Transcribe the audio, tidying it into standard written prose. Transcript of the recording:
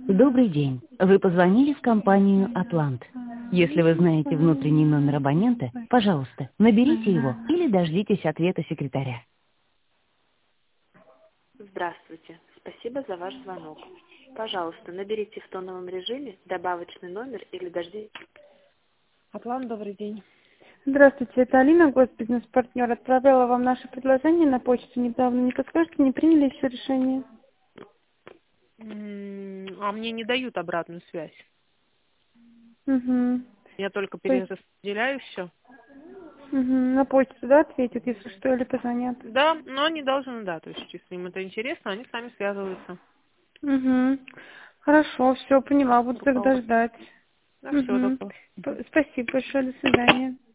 Добрый день. Вы позвонили в компанию «Атлант». Если вы знаете внутренний номер абонента, пожалуйста, наберите его или дождитесь ответа секретаря. Здравствуйте. Спасибо за ваш звонок. Пожалуйста, наберите в тоновом режиме добавочный номер или дождитесь. Атлант, добрый день. Здравствуйте, это Алина, госбизнес-партнер. Отправляла вам наше предложение на почту недавно. Не подскажете, не приняли еще решение? А мне не дают обратную связь. Угу. Я только То есть, перераспределяю все. на почту, да, ответят, если что, или позвонят? Да, но они должны, да. То есть, если им это интересно, они с нами связываются. Угу. Хорошо, все, поняла, буду тогда ждать. Да, все, Угу. добро. Спасибо большое, до свидания.